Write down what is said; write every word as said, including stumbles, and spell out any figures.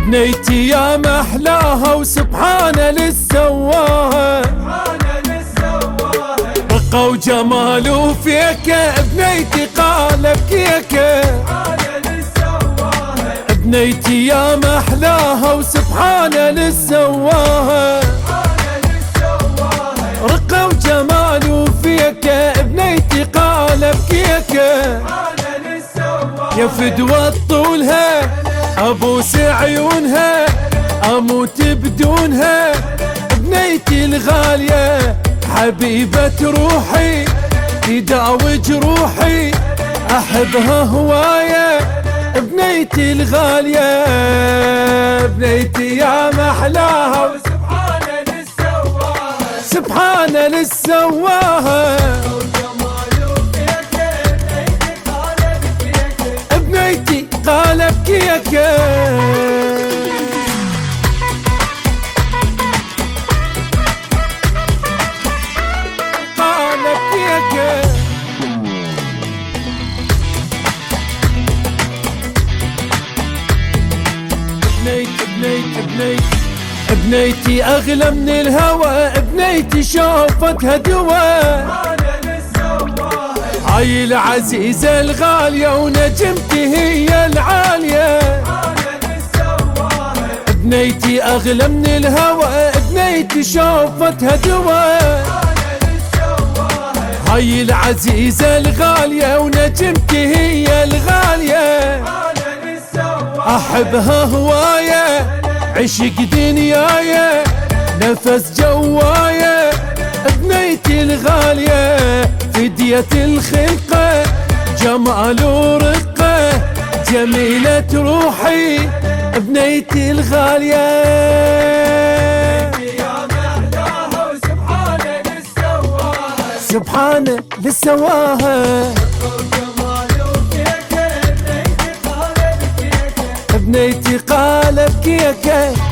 بنيتي يا محلاها وسبحانه للسواها، رقة وجمال وفيكة بنيتي قالب كيكة، بنيتي يا محلاها وسبحانه للسواها، رقة وجمال وفيكة بنيتي قالب كيكة، يا فدوة طولها ابوس عيونها اموت بدونها، بنيتي الغالية حبيبة روحي تداوي جروحي، احبها هواية بنيتي الغالية، بنيتي يا محلاها وسبحانه للسواها، سبحانه للسواها، بنيتي قالب كيكة. قالب كيكة بنيتي بنيتي بنيتي بنيتي اغلى من الهوى، بنيتي شوفتها دوا، هاي العزيزة الغالية ونجمتي هي العالية، بنيتي أغلى من الهوى، بنيتي شوفتها دوا، هاي العزيزة الغالية ونجمتي هي الغالية، أحبها هواية عشق دنيايا نفس جوايا، بنيتي الغالية فدية الخلقة جمال ورقة جميلة روحي، بنيتي الغالية سبحانه للسواها، بنيتي قالب كيكة.